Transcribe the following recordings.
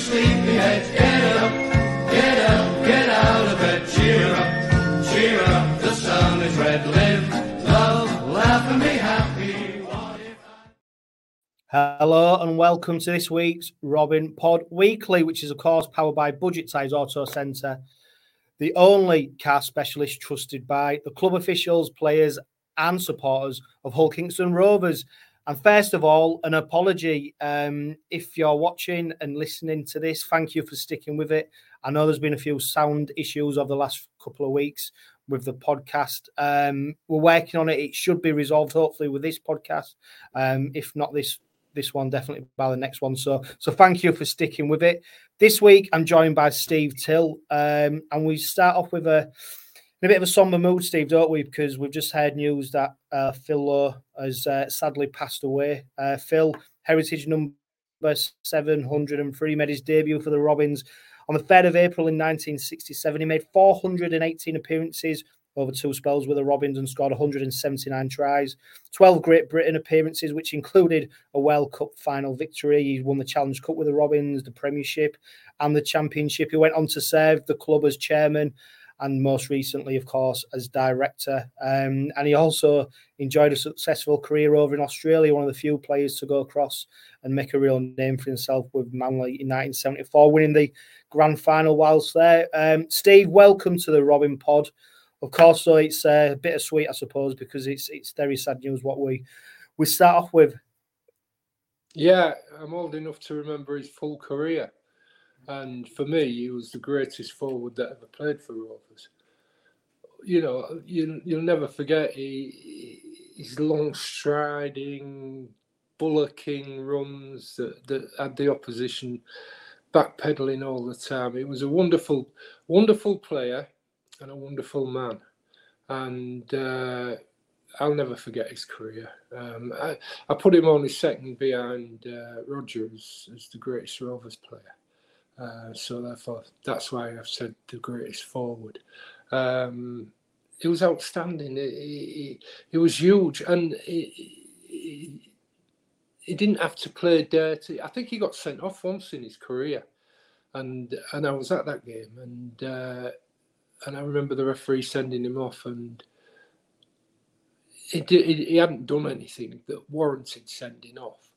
sleepyheads, get up, get out of bed, cheer up, the sun is red, live, love, laugh and be happy. Hello and welcome to this week's Robin Pod Weekly, which is of course powered by Budget Size Auto Centre, the only car specialist trusted by the club officials, players and supporters of Hull Kingston Rovers. And first of all, an apology. If you're watching and listening to this, thank you for sticking with it. I know there's been a few sound issues over the last couple of weeks with the podcast. We're working on it. It should be resolved, hopefully, with this podcast. If not this one, definitely by the next one. So thank you for sticking with it. This week, I'm joined by Steve Till. And we start off with a bit of a somber mood, Steve, don't we? Because we've just heard news that Phil Lowe has sadly passed away. Phil, heritage number 703, made his debut for the Robins on the 3rd of April in 1967. He made 418 appearances over two spells with the Robins and scored 179 tries, 12 Great Britain appearances, which included a World Cup final victory. He won the Challenge Cup with the Robins, the Premiership and the Championship. He went on to serve the club as chairman and most recently, of course, as director. And he also enjoyed a successful career over in Australia, one of the few players to go across and make a real name for himself with Manly in 1974, winning the grand final whilst there. Steve, welcome to the Robin Pod. Of course, so it's bittersweet, I suppose, because it's very sad news what we start off with. Yeah, I'm old enough to remember his full career. And for me, he was the greatest forward that ever played for Rovers. You know, you'll never forget his long striding, bullocking runs that had the opposition backpedaling all the time. It was a wonderful, wonderful player and a wonderful man. And I'll never forget his career. I put him only second behind Roger as the greatest Rovers player. So therefore, that's why I've said the greatest forward. It was outstanding. It was huge, and he didn't have to play dirty. I think he got sent off once in his career, and I was at that game, and I remember the referee sending him off, and he hadn't done anything that warranted sending off.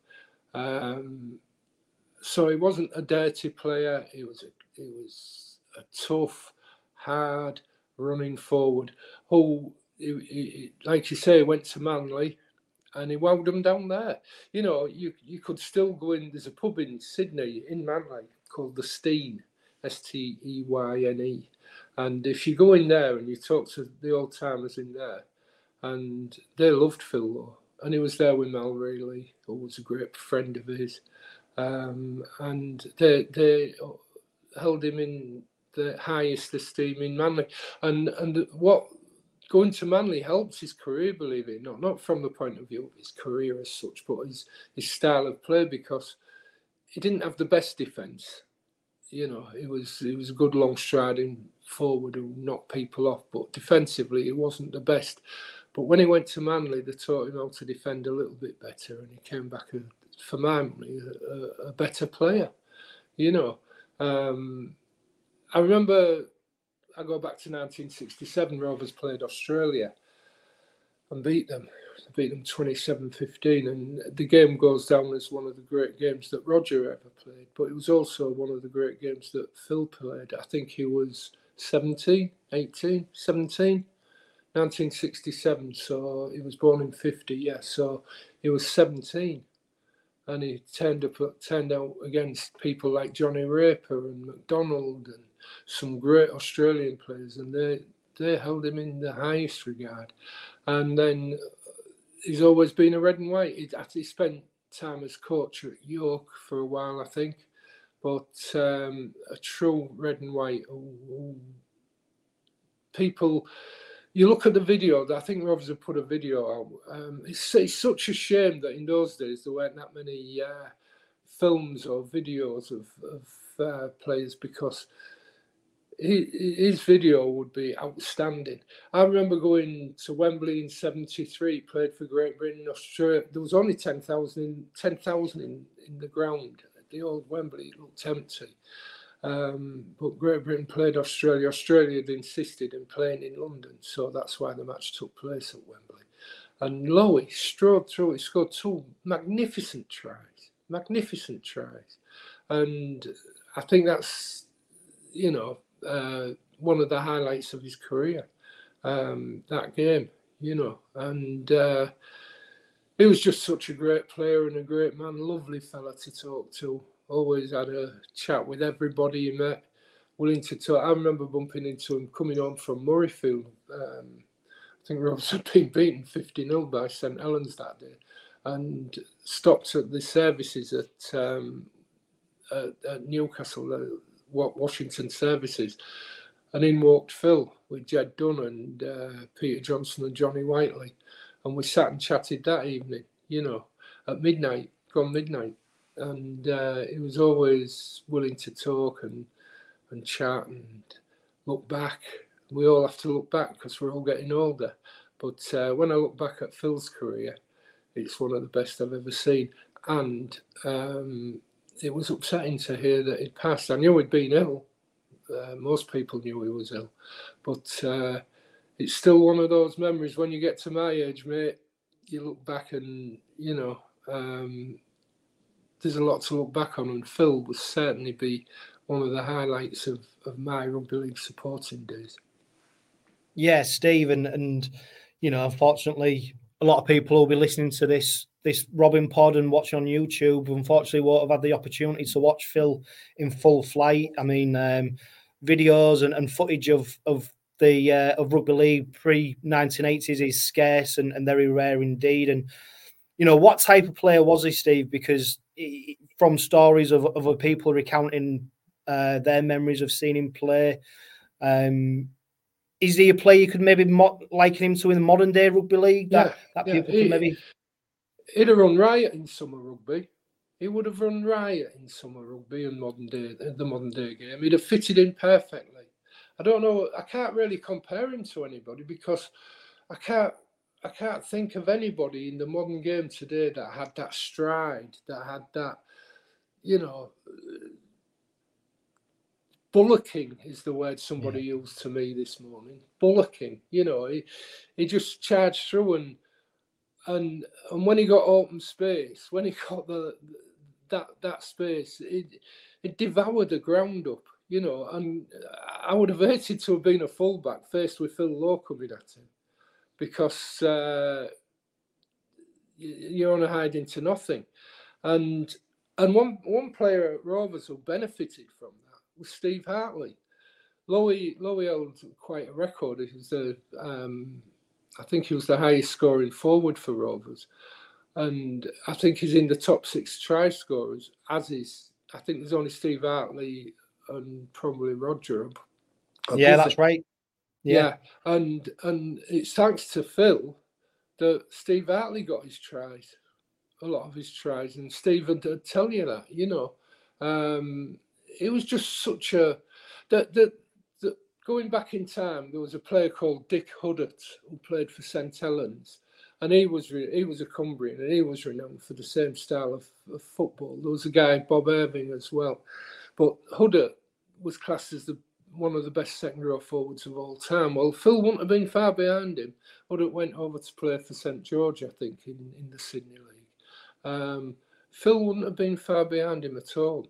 So he wasn't a dirty player. He was a tough, hard running forward who, like you say, went to Manly and he wowed them down there. You know, you could still go in. There's a pub in Sydney, in Manly, called the Steine, Steyne. And if you go in there and you talk to the old timers in there, and they loved Phil Lowe, and he was there with Mel Reilly, who was a great friend of his. And they held him in the highest esteem in Manly, and what going to Manly helped his career, believe it or not from the point of view of his career as such, but his style of play, because he didn't have the best defence. You know, he was a good long striding forward who knocked people off, but defensively he wasn't the best. But when he went to Manly, they taught him how to defend a little bit better, and he came back for my money, a better player. You know, I remember, I go back to 1967, Rovers played Australia and beat them 27-15, and the game goes down as one of the great games that Roger ever played, but it was also one of the great games that Phil played. I think he was 17, 1967, so he was born in 50, yeah, so he was 17. And he turned out against people like Johnny Raper and McDonald and some great Australian players, and they held him in the highest regard. And then he's always been a red and white. He spent time as coach at York for a while, I think, but a true red and white. People. You look at the video, I think Rovers have put a video out. It's such a shame that in those days there weren't that many films or videos of players, because his video would be outstanding. I remember going to Wembley in '73, played for Great Britain, Australia. There was only 10,000 in the ground the old Wembley, it looked empty. But Great Britain played Australia. Australia had insisted in playing in London, so that's why the match took place at Wembley. And Lowy strode through. He scored 2 magnificent tries. And I think that's, one of the highlights of his career, that game, And he was just such a great player and a great man, lovely fella to talk to. Always had a chat with everybody he met, willing to talk. I remember bumping into him coming home from Murrayfield. I think Robs had been beaten 50-0 by St Helens that day, and stopped at the services at Newcastle, the Washington services, and in walked Phil with Jed Dunn and Peter Johnson and Johnny Whiteley, and we sat and chatted that evening, at midnight, gone midnight. And he was always willing to talk and chat and look back. We all have to look back because we're all getting older. But when I look back at Phil's career, it's one of the best I've ever seen. And it was upsetting to hear that he'd passed. I knew he'd been ill. Most people knew he was ill. But it's still one of those memories when you get to my age, mate, you look back and, there's a lot to look back on, and Phil will certainly be one of the highlights of my rugby league supporting days. Yeah, Steve, and unfortunately, a lot of people will be listening to this Robin pod and watching on YouTube. Unfortunately, won't have had the opportunity to watch Phil in full flight. I mean, videos and footage of rugby league pre-1980s is scarce and very rare indeed. And what type of player was he, Steve? Because from stories of other people recounting their memories of seeing him play, is he a player you could maybe liken him to in the modern day rugby league? That people could maybe. He'd have run riot in summer rugby. He would have run riot in summer rugby and the modern day game. He'd have fitted in perfectly. I don't know. I can't really compare him to anybody because I can't think of anybody in the modern game today that had that stride, that had that, bullocking is the word somebody used to me this morning. Bullocking, he just charged through and when he got open space, when he got that space, it devoured the ground up, and I would have hated to have been a fullback faced with Phil Lowe coming at him. Because you're on a hide into nothing, and one player at Rovers who benefited from that was Steve Hartley. Lowy held quite a record. He was I think he was the highest scoring forward for Rovers, and I think he's in the top 6 try scorers. I think there's only Steve Hartley and probably Roger. Yeah, that's right. Yeah, and it's thanks to Phil that Steve Hartley got his tries, a lot of his tries, and Steve would tell you that, it was just such a that going back in time, there was a player called Dick Huddart who played for St Helens, and he was a Cumbrian, and he was renowned for the same style of football. There was a guy, Bob Irving, as well, but Huddart was classed as one of the best second row forwards of all time. Well, Phil wouldn't have been far behind him. Huddart went over to play for St George, I think, in the Sydney League. Phil wouldn't have been far behind him at all,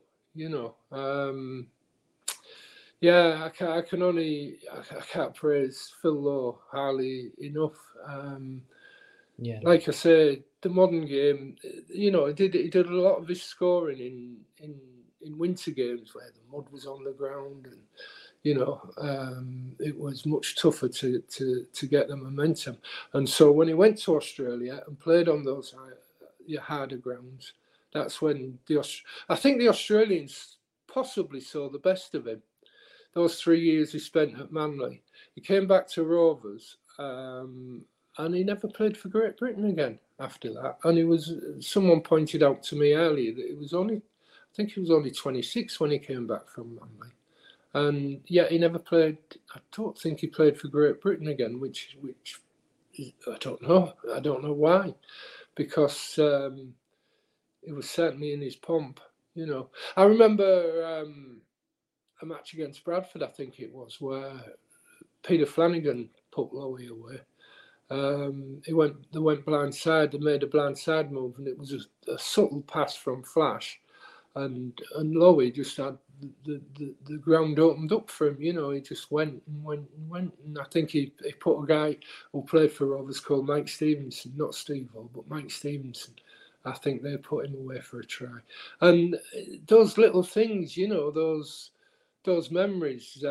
I can't praise Phil Lowe highly enough. Like I say, the modern game, he did a lot of his scoring in winter games where the mud was on the ground, and it was much tougher to get the momentum. And so when he went to Australia and played on those harder grounds, that's when I think the Australians possibly saw the best of him. Those 3 years he spent at Manly, he came back to Rovers, and he never played for Great Britain again after that. And someone pointed out to me earlier that he was only 26 when he came back from Manly. And yet he never played. I don't think he played for Great Britain again, which I don't know. I don't know why, because it was certainly in his pomp. You know, I remember a match against Bradford, I think it was, where Peter Flanagan put Lowy away. They went blindside. They made a blindside move, and it was a subtle pass from Flash, and Lowy just had the ground opened up for him. You know, he just went, and I think he put a guy who played for Rovers called Mike Stevenson, not Steve Hall, but Mike Stevenson. I think they put him away for a try, and those little things, you know, those memories.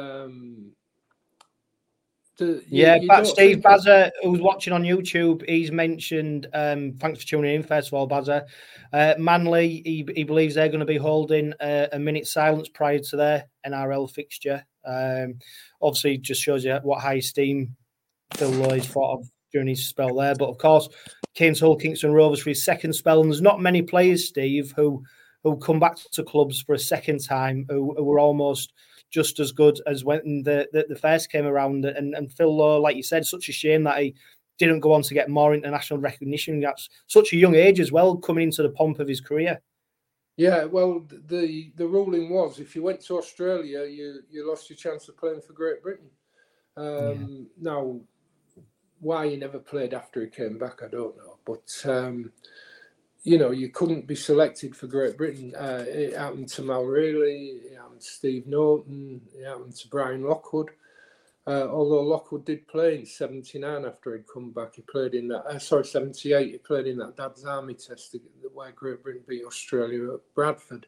But Steve Bazza, who's watching on YouTube, he's mentioned, thanks for tuning in, first of all, Bazza. Manly, he believes they're going to be holding a minute silence prior to their NRL fixture. Obviously, just shows you what high esteem Phil Lloyd's thought of during his spell there. But of course, came to Hull Kingston Rovers for his second spell, and there's not many players, Steve, who come back to clubs for a second time who were almost just as good as when the first came around. And Phil Law, like you said, such a shame that he didn't go on to get more international recognition at such a young age as well, coming into the pomp of his career. Yeah, well, the ruling was if you went to Australia, you lost your chance of playing for Great Britain. Now, why he never played after he came back, I don't know. But, you know, you couldn't be selected for Great Britain. It happened to Mal Reilly, it happened to Steve Norton, it happened to Brian Lockwood. Although Lockwood did play in 79 after he'd come back. He played in that, 78, he played in that Dad's Army test where Great Britain beat Australia at Bradford.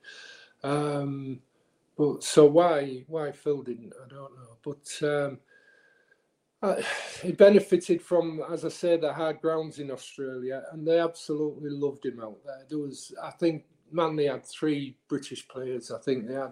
But so why Phil didn't, I don't know. But he benefited from, as I said, the hard grounds in Australia, and they absolutely loved him out there. There was, I think, Manly had 3 British players. I think they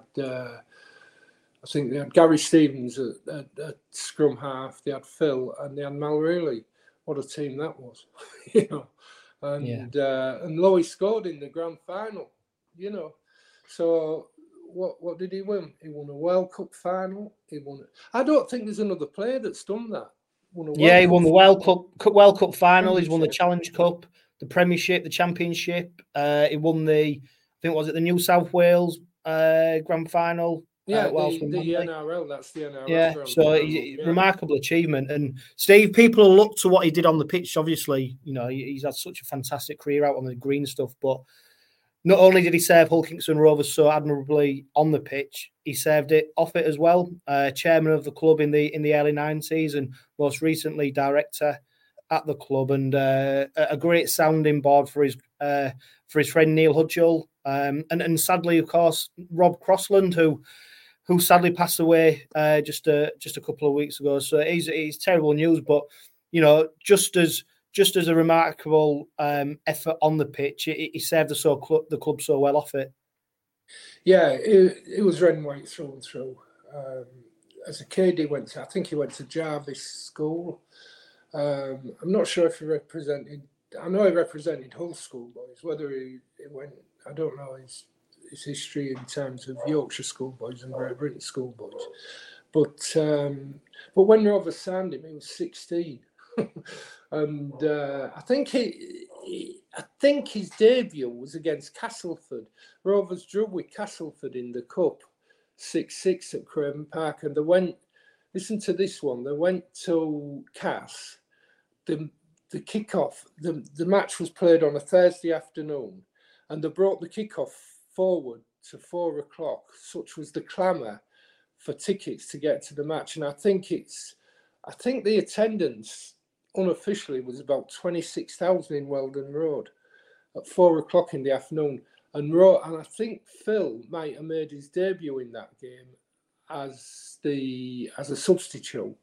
had Gary Stevens at scrum half. They had Phil, and they had Mal Reilly. What a team that was, you know. And Lowy scored in the grand final, you know. So what did he win? He won a World Cup final. I don't think there's another player that's done that. He won the World Cup final. He's won the Challenge Cup, the Premiership, the Championship. He won the New South Wales grand final. The NRL. That's the NRL. Yeah, so remarkable achievement. And Steve, people will look to what he did on the pitch. Obviously, you know, he's had such a fantastic career out on the green stuff, but not only did he serve Hull Kingston Rovers so admirably on the pitch, he served it off it as well. Chairman of the club in the early 90s, and most recently director at the club, and a great sounding board for his friend Neil Hudgell, and sadly, of course, Rob Crossland, who sadly passed away just a couple of weeks ago. So he's terrible news, but you know, just as a remarkable effort on the pitch, he served the club so well off it. Yeah, it was red and white through and through. As a kid, he went to Jarvis School. I'm not sure if he represented. I know he represented Hull schoolboys. Whether he went, I don't know his history in terms of Yorkshire schoolboys and Great Britain schoolboys. But when Rovers signed him, he was 16. And I think his debut was against Castleford. Rovers drew with Castleford in the Cup, 6-6 at Craven Park, and they went. Listen to this one. They went to Cass. The kickoff. The match was played on a Thursday afternoon, and they brought the kickoff forward to 4 o'clock. Such was the clamour for tickets to get to the match, and I think the attendance unofficially was about 26,000 in Weldon Road at 4 o'clock in the afternoon. And I think Phil might have made his debut in that game as a substitute.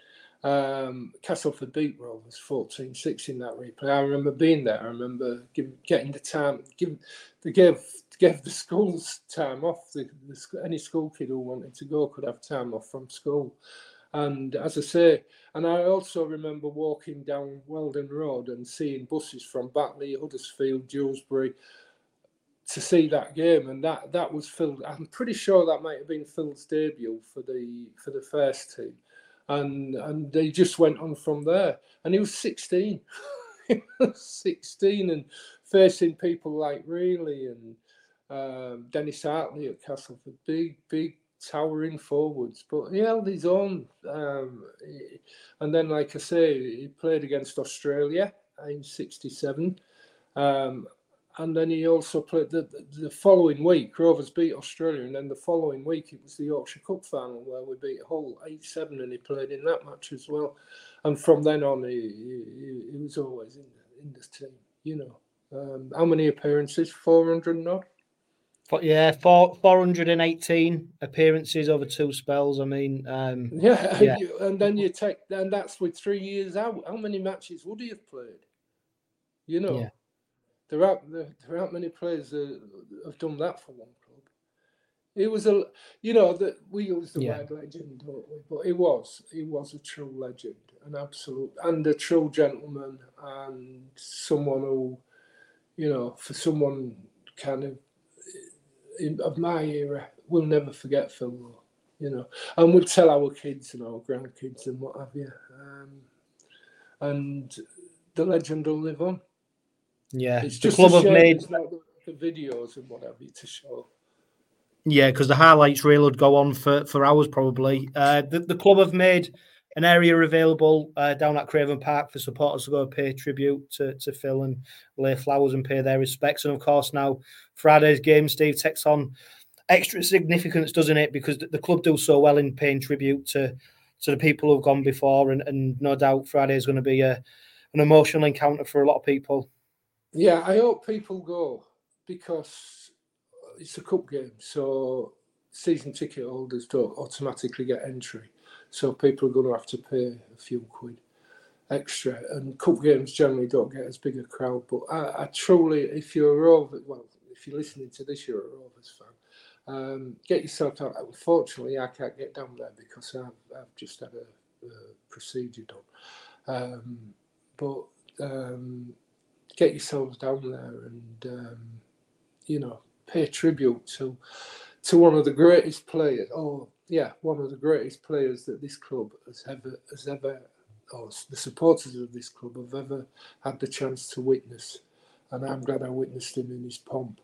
Castleford beat Rovers 14-6 in that replay. I remember being there. I remember getting the time. They gave the schools time off. Any school kid who wanted to go could have time off from school. And as I say, and I also remember walking down Weldon Road and seeing buses from Batley, Huddersfield, Dewsbury to see that game, and that was Phil. I'm pretty sure that might have been Phil's debut for the first team, and they just went on from there. And he was 16, he was 16, and facing people like Reilly Dennis Hartley at Castleford, big towering forwards, but he held his own. And then, like I say, he played against Australia in '67. And then he also played the following week. Rovers beat Australia, and then the following week it was the Yorkshire Cup final where we beat Hull 8-7, and he played in that match as well. And from then on, he was always in the team. You know, how many appearances? 400 and odd. Yeah, 418 appearances over 2 spells. I mean, yeah. And then you take, and that's with 3 years out. How many matches would he have played? You know. Yeah. There aren't many players that have done that for one club. It was that we use the word legend, don't we? But he was a true legend, an absolute, and a true gentleman, and someone who, for someone kind of my era, we'll never forget Phil Lowe, and we'll tell our kids and our grandkids and what have you, and the legend will live on. Yeah, it's just the club have made the videos and what have you to show. Yeah, because the highlights reel would go on for hours probably. The club have made an area available down at Craven Park for supporters to go pay tribute to Phil and lay flowers and pay their respects. And of course, now Friday's game, Steve, takes on extra significance, doesn't it? Because the club do so well in paying tribute to the people who've gone before, and no doubt Friday is going to be an emotional encounter for a lot of people. Yeah, I hope people go because it's a cup game, so season ticket holders don't automatically get entry. So people are going to have to pay a few quid extra. And cup games generally don't get as big a crowd. But I truly, if you're listening to this, you're a Rovers fan, get yourself out. Unfortunately, I can't get down there because I've just had a procedure done. But get yourselves down there and, pay tribute to one of the greatest players. One of the greatest players that this club has ever, or the supporters of this club have ever had the chance to witness. And I'm glad I witnessed him in his pomp,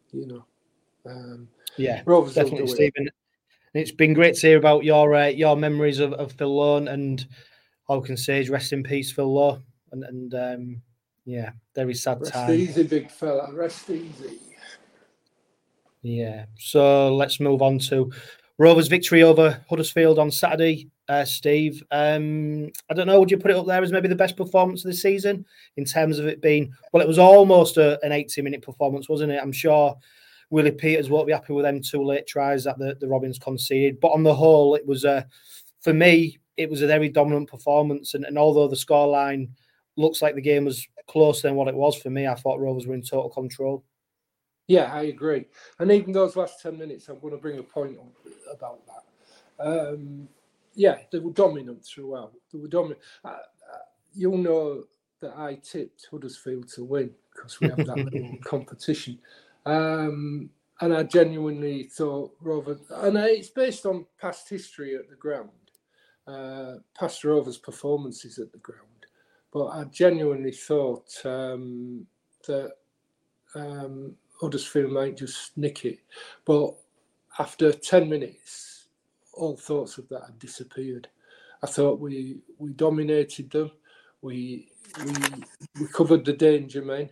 Rovers definitely, Stephen. It's been great to hear about your memories of Phil Lowe, and all I can say is rest in peace, Phil Lowe. And very sad time. Rest easy, big fella. Rest easy. Yeah. So let's move on to Rovers' victory over Huddersfield on Saturday. Steve, I don't know, would you put it up there as maybe the best performance of the season in terms of it being, it was almost an 80-minute performance, wasn't it? I'm sure Willie Peters won't be happy with them 2 late tries that the Robins conceded. But on the whole, it was, for me, it was a very dominant performance. And although the scoreline looks like the game was closer than what it was, for me, I thought Rovers were in total control. Yeah, I agree. And even those last 10 minutes, I'm going to bring a point on about that. They were dominant throughout. They were dominant. You'll know that I tipped Huddersfield to win because we have that little competition. And I genuinely thought Rovers, and it's based on past history at the ground, past Rovers' performances at the ground. But I genuinely thought that Huddersfield might just nick it. But after 10 minutes, all thoughts of that had disappeared. I thought we dominated them. We covered the danger men.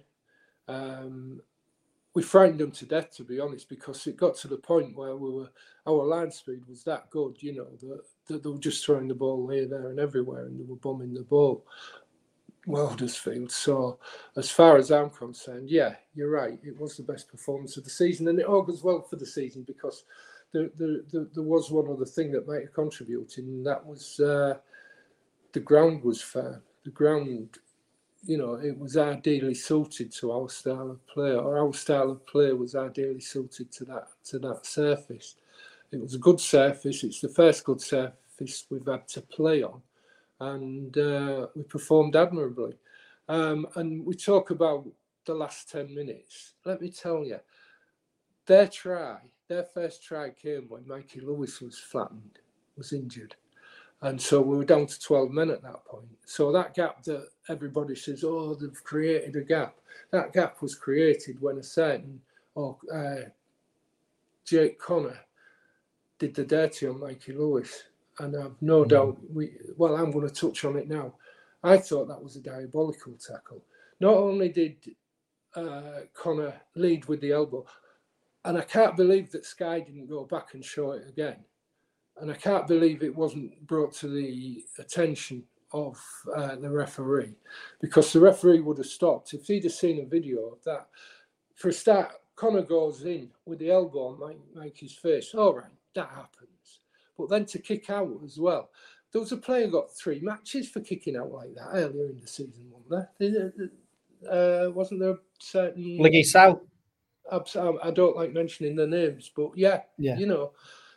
We frightened them to death, to be honest, because it got to the point where our line speed was that good, that they were just throwing the ball here, there and everywhere, and they were bombing the ball. Well, Huddersfield. So, as far as I'm concerned, yeah, you're right. It was the best performance of the season, and it augurs well for the season because there was one other thing that might have contributed, and that was the ground was firm. The ground, it was ideally suited to our style of play, or our style of play was ideally suited to that surface. It was a good surface. It's the first good surface we've had to play on. And we performed admirably. And we talk about the last 10 minutes. Let me tell you, their first try came when Mikey Lewis was flattened, was injured. And so we were down to 12 men at that point. So that gap that everybody says, they've created a gap. That gap was created when a certain Jake Connor did the dirty on Mikey Lewis, and I've no doubt I'm going to touch on it now. I thought that was a diabolical tackle. Not only did Connor lead with the elbow, and I can't believe that Sky didn't go back and show it again. And I can't believe it wasn't brought to the attention of the referee, because the referee would have stopped. If he'd have seen a video of that, for a start, Connor goes in with the elbow on Mikey's face. All right, that happens. But then to kick out as well. There was a player who got 3 matches for kicking out like that earlier in the season, wasn't there? Wasn't there a certain... Liggy South. I don't like mentioning the names, but yeah. You know.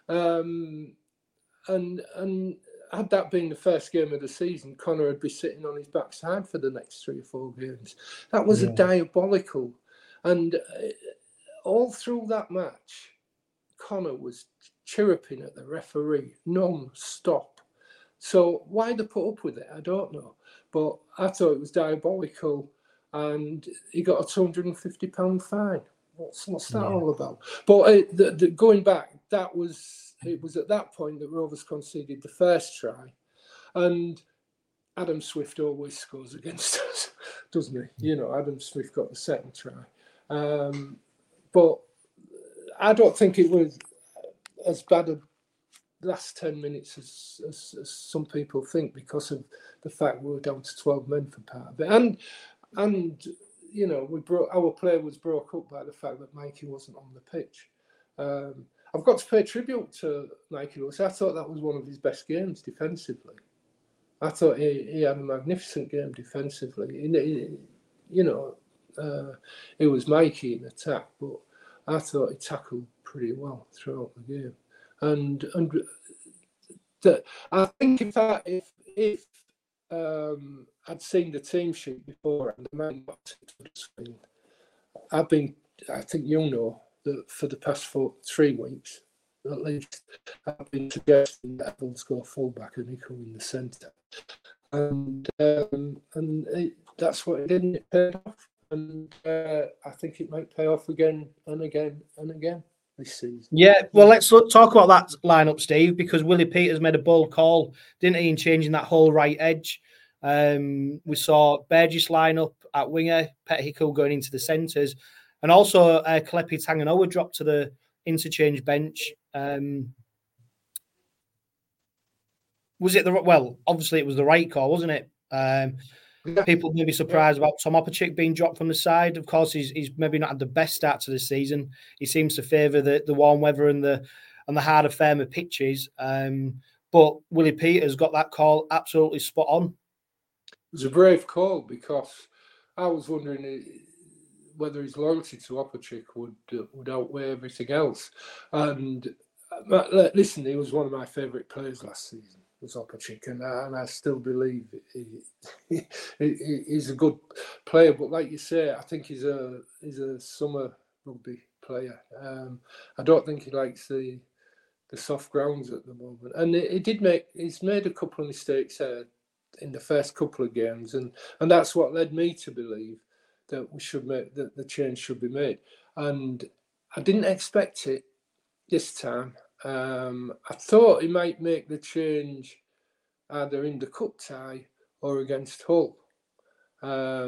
And had that been the first game of the season, Connor would be sitting on his backside for the next 3 or 4 games. That was a diabolical. And all through that match, Connor was chirruping at the referee non-stop. So why they put up with it, I don't know. But I thought it was diabolical, and he got a £250 fine. What's that all about? But going back, it was at that point that Rovers conceded the first try, and Adam Swift always scores against us, doesn't he? You know, Adam Swift got the second try. But I don't think it was as bad a last 10 minutes as some people think, because of the fact we were down to 12 men for part of it. And you know, our play was broke up by the fact that Mikey wasn't on the pitch. I've got to pay tribute to Mikey Lewis. I thought that was one of his best games defensively. I thought he had a magnificent game defensively. You know, it was Mikey in attack, but I thought he tackled pretty well throughout the game. And I think if I'd seen the team sheet before, and I think you'll know that for the past 3 weeks, at least, I've been suggesting that Evans go fullback and Nico in the centre, and that's what it did. And it paid off, and I think it might pay off again and again and again this season. Yeah, well, let's talk about that lineup, Steve, because Willie Peters made a bold call, didn't he, in changing that whole right edge. We saw Burgess line up at winger, Pettihickle going into the centres, and also Kalepi Tanganoa dropped to the interchange bench. Was it obviously it was the right call, wasn't it? People may be surprised about Tom Opachik being dropped from the side. Of course, he's maybe not had the best start to the season. He seems to favour the warm weather and the harder, firmer pitches. But Willie Peters got that call absolutely spot on. It was a brave call, because I was wondering whether his loyalty to Opachik would outweigh everything else. And listen, he was one of my favourite players last season, was Opachik, and I still believe he's a good player. But like you say, I think he's a summer rugby player. I don't think he likes the soft grounds at the moment. And he's made a couple of mistakes in the first couple of games, and that's what led me to believe that that the change should be made. And I didn't expect it this time. I thought he might make the change either in the cup tie or against Hull. But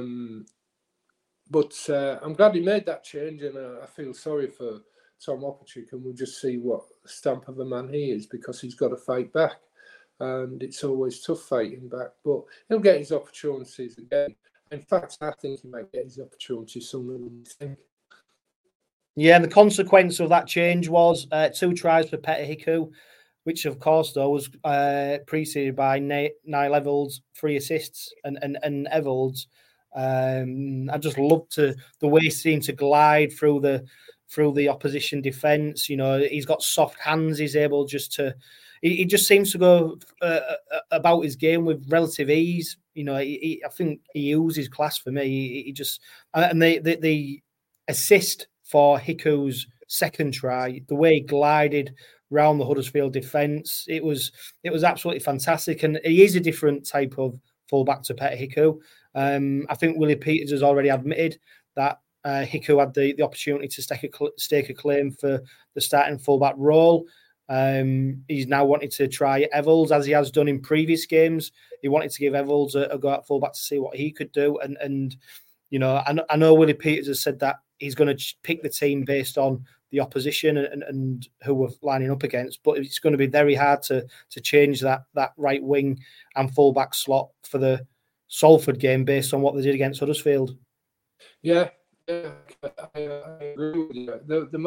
I'm glad he made that change, and I feel sorry for Tom Opachik, and we'll just see what stamp of a man he is, because he's got to fight back. And it's always tough fighting back, but he'll get his opportunities again. In fact, I think he might get his opportunities sooner than you think. Yeah, and the consequence of that change was 2 tries for Pettihickle, which, of course, though, was preceded by Niall Evalds, 3 assists, and Evalds. I just loved the way he seemed to glide through the opposition defence. You know, he's got soft hands. He's able just to. He just seems to go about his game with relative ease. You know, I think he oozes class for me. He just and the assist for Hiku's second try, the way he glided round the Huddersfield defence, it was absolutely fantastic. And he is a different type of fullback to Pettihickle. I think Willie Peters has already admitted that Hiku had the opportunity to stake a claim for the starting fullback role. He's now wanted to try Evalds, as he has done in previous games. He wanted to give Evalds a go at fullback to see what he could do. And you know, I know Willie Peters has said that he's going to pick the team based on the opposition and who we're lining up against, but it's going to be very hard to change that right wing and fullback slot for the Salford game based on what they did against Huddersfield. Yeah, I agree with you.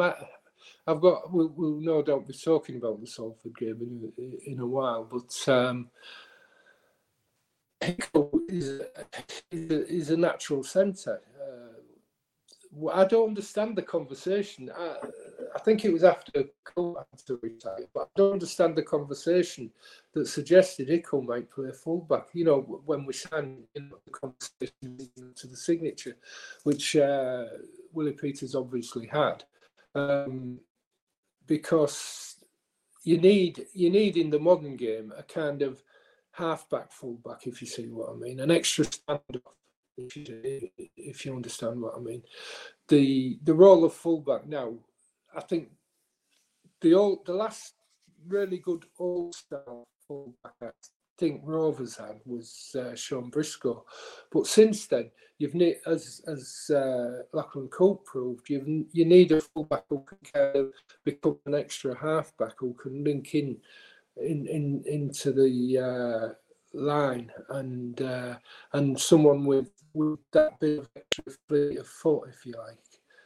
We'll no doubt be talking about the Salford game in a while, but Hickle is a natural centre. I don't understand the conversation. I think it was after Cole had to retire, but I don't understand the conversation that suggested Hickle might play fullback. You know, when we signed the conversation to the signature, which Willie Peters obviously had, because you need in the modern game a kind of halfback fullback, if you see what I mean, an extra standoff. If you understand what I mean, the role of fullback now, I think the last really good all-star fullback I think Rovers had was Sean Briscoe, but since then you've as Lachlan Cope proved, you need a fullback who can kind of become an extra halfback who can link into the line and someone with that bit of extra fleet of foot, if you like,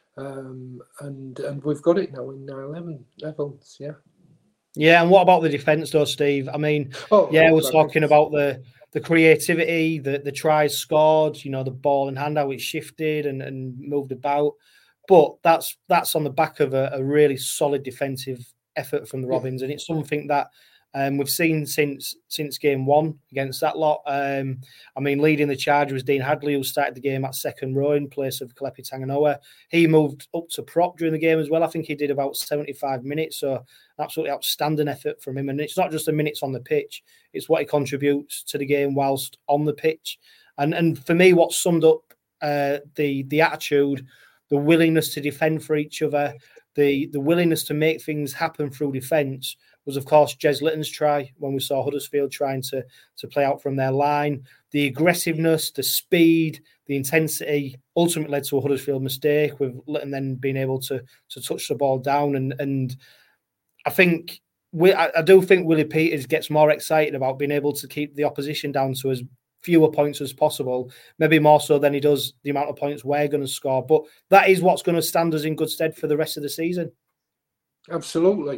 and we've got it now in Niall Evans. Yeah, and what about the defence though, Steve? I mean, we're talking about the creativity, the tries scored, you know, the ball in hand, how it shifted and moved about, but that's on the back of a really solid defensive effort from the Robins, and it's something that we've seen since game one against that lot. I mean, leading the charge was Dean Hadley, who started the game at second row in place of Kalepi Tanganoa. He moved up to prop during the game as well. I think he did about 75 minutes, so absolutely outstanding effort from him. And it's not just the minutes on the pitch, it's what he contributes to the game whilst on the pitch. And for me, what summed up the attitude, the willingness to defend for each other, the willingness to make things happen through defence was, of course, Jez Litton's try when we saw Huddersfield trying to play out from their line. The aggressiveness, the speed, the intensity ultimately led to a Huddersfield mistake, with Litton then being able to touch the ball down. And I think I do think Willie Peters gets more excited about being able to keep the opposition down to as fewer points as possible, maybe more so than he does the amount of points we're going to score. But that is what's going to stand us in good stead for the rest of the season. Absolutely.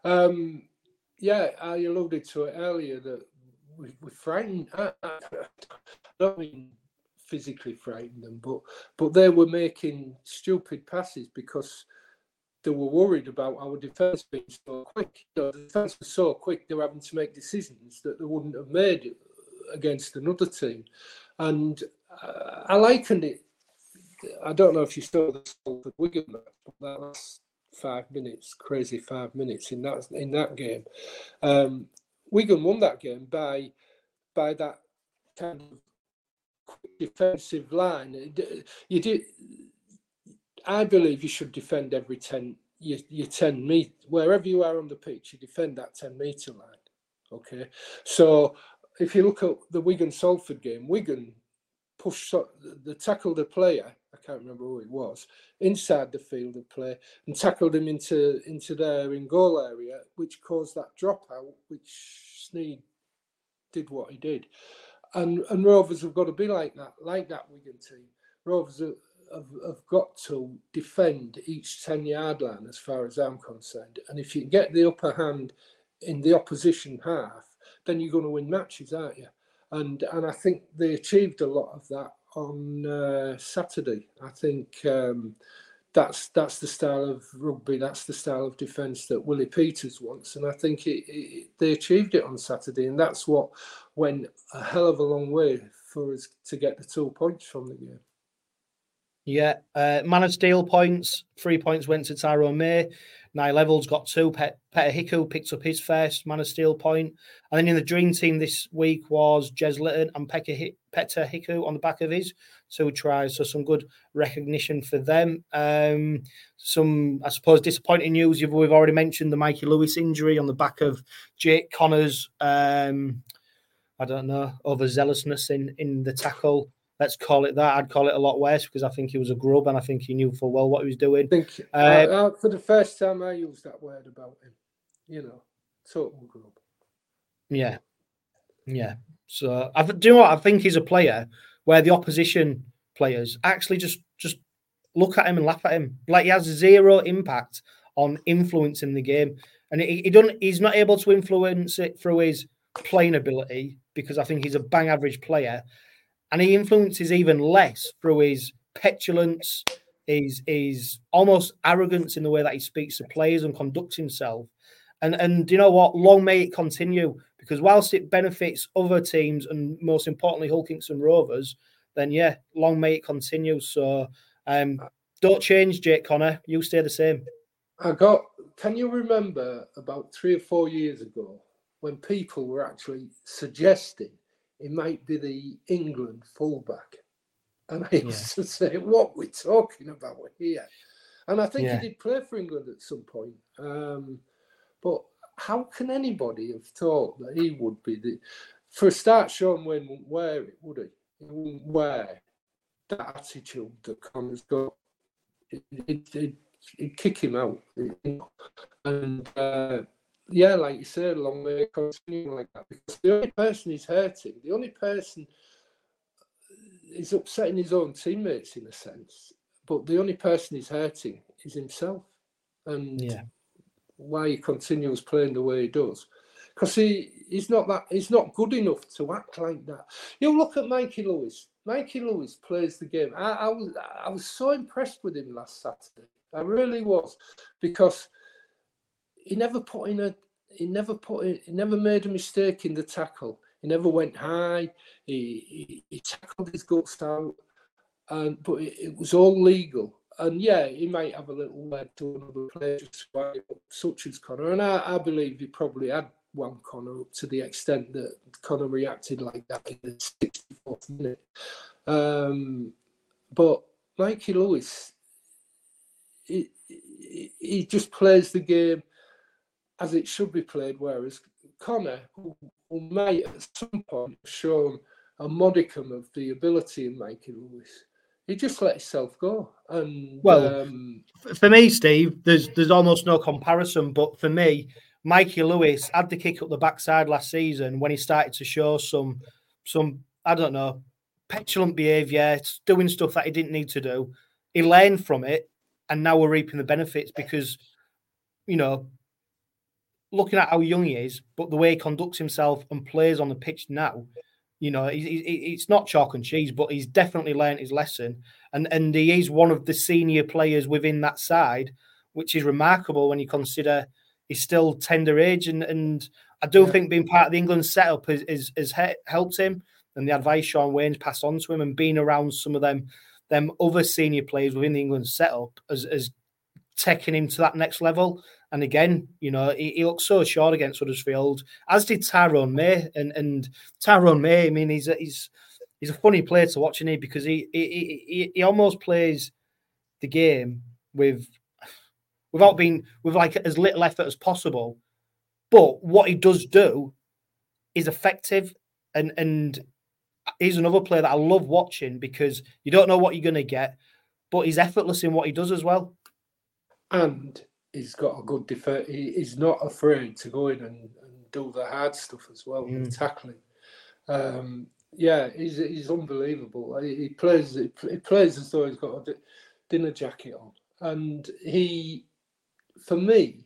I alluded to it earlier that we frightened. I don't mean physically frightened them, but they were making stupid passes because they were worried about our defence being so quick. The defence was so quick, they were having to make decisions that they wouldn't have made against another team. And I likened it. I don't know if you saw the Salford Wigan match, but that last 5 minutes, crazy 5 minutes in that game. Wigan won that game by that kind of quick defensive line. I believe you should defend every 10 meters. Wherever you are on the pitch, you defend that 10-meter line. Okay, so if you look at the Wigan-Salford game, Wigan pushed, they tackled a player, I can't remember who it was, inside the field of play and tackled him into their in-goal area, which caused that dropout, which Sneed did what he did. And Rovers have got to be like that Wigan team. Rovers have got to defend each 10-yard line as far as I'm concerned. And if you get the upper hand in the opposition half, then you're going to win matches, aren't you? And I think they achieved a lot of that on Saturday. I think that's the style of rugby, that's the style of defence that Willie Peters wants, and I think they achieved it on Saturday, and that's what went a hell of a long way for us to get the 2 points from the game. Yeah, Man of Steel points, 3 points went to Tyrone May. Niall Evans got 2. Peter Hiku picked up his first Man of Steel point. And then in the dream team this week was Jez Litton and Peter Hiku on the back of his 2 tries. So some good recognition for them. Some, I suppose, disappointing news. We've already mentioned the Mikey Lewis injury on the back of Jake Connors. I don't know, overzealousness in the tackle. Let's call it that. I'd call it a lot worse because I think he was a grub and I think he knew full well what he was doing. I think for the first time I used that word about him. Total grub. Yeah. So do you know what? I think he's a player where the opposition players actually just look at him and laugh at him. Like, he has zero impact on influencing the game, and he's not able to influence it through his playing ability because I think he's a bang average player, and he influences even less through his petulance, his almost arrogance in the way that he speaks to players and conducts himself. And you know what? Long may it continue, because whilst it benefits other teams and most importantly Hull Kingston Rovers, then yeah, long may it continue. So don't change, Jake Connor. You stay the same. Can you remember about 3 or 4 years ago when people were actually suggesting it might be the England fullback? And I used to say, what we're talking about here. And I think he did play for England at some point. But how can anybody have thought that he would be for a start, Shaun Wane wouldn't wear it, would he? He wouldn't wear that attitude that Connor's got. It'd kick him out. And like you said, long may it continue like that. Because the only person he's hurting, the only person is upsetting his own teammates in a sense, but the only person he's hurting is himself. And why he continues playing the way he does, because he's not good enough to act like that. You look at Mikey Lewis. Mikey Lewis plays the game. I was so impressed with him last Saturday. I really was, because he never made a mistake in the tackle. He never went high. He tackled his guts out, but it was all legal. And he might have a little word to another player, such as Connor. And I believe he probably had one Connor up to the extent that Connor reacted like that in the 64th minute. But Mikey Lewis, he just plays the game as it should be played, whereas Connor, who might at some point have shown a modicum of the ability in Mikey Lewis, he just let himself go. And for me, Steve, there's almost no comparison. But for me, Mikey Lewis had the kick up the backside last season when he started to show some I don't know, petulant behaviour, doing stuff that he didn't need to do. He learned from it, and now we're reaping the benefits because, looking at how young he is, but the way he conducts himself and plays on the pitch now, it's not chalk and cheese, but he's definitely learned his lesson. And he is one of the senior players within that side, which is remarkable when you consider he's still tender age. And I do think being part of the England setup has helped him, and the advice Shaun Wane's passed on to him, and being around some of them other senior players within the England setup has taken him to that next level. And again, he looked so short against Huddersfield, as did Tyrone May. And Tyrone May, I mean, he's a funny player to watch, isn't he? Because he almost plays the game with like as little effort as possible. But what he does do is effective. And he's another player that I love watching because you don't know what you're going to get, but he's effortless in what he does as well. And he's got a good defense. He's not afraid to go in and do the hard stuff as well, with tackling. He's unbelievable. He plays as though he's got a dinner jacket on. And for me,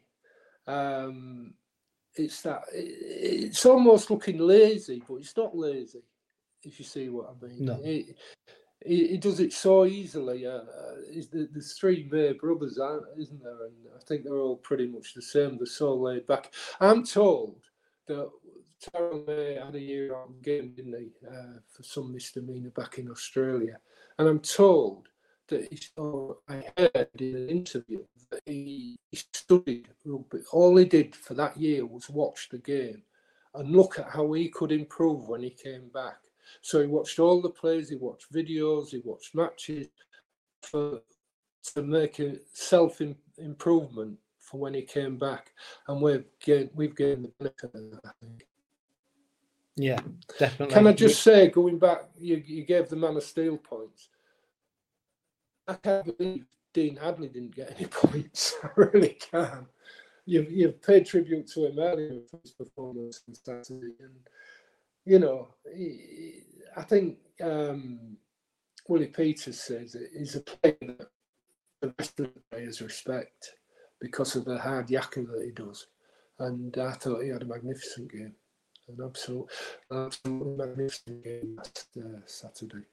it's almost looking lazy, but it's not lazy, if you see what I mean. No. He does it so easily. There's 3 May brothers, isn't there? And I think they're all pretty much the same. They're so laid back. I'm told that Tyrone May had a year-long game, didn't he, for some misdemeanor back in Australia. And I'm told that I heard in an interview that he studied rugby. All he did for that year was watch the game and look at how he could improve when he came back. So he watched all the plays, he watched videos, he watched matches to make a self-improvement for when he came back. And we've gained the benefit of that, I think. Yeah, definitely. Can I just say, going back, you gave the Man of Steel points. I can't believe Dean Hadley didn't get any points. I really can't. You've paid tribute to him earlier for his performance on Saturday, and you know, I think Willie Peters says it. He's a player that the rest of the players respect because of the hard yakking that he does, and I thought he had a magnificent game, an absolutely magnificent game last Saturday.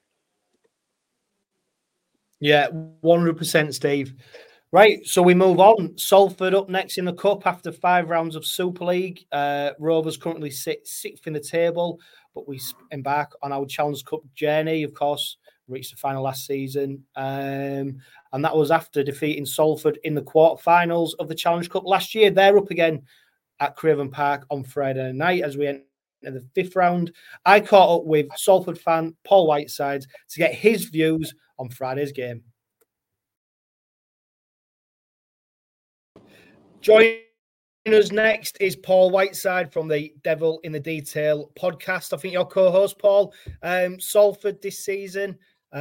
Yeah, 100%, Steve. Right, so we move on. Salford up next in the Cup after 5 rounds of Super League. Rovers currently sit 6th in the table, but we embark on our Challenge Cup journey. Of course, reached the final last season, and that was after defeating Salford in the quarterfinals of the Challenge Cup last year. They're up again at Craven Park on Friday night as we enter the 5th round. I caught up with Salford fan Paul Whiteside to get his views on Friday's game. Joining us next is Paul Whiteside from the Devil in the Detail podcast. I think your co-host, Paul. Salford this season,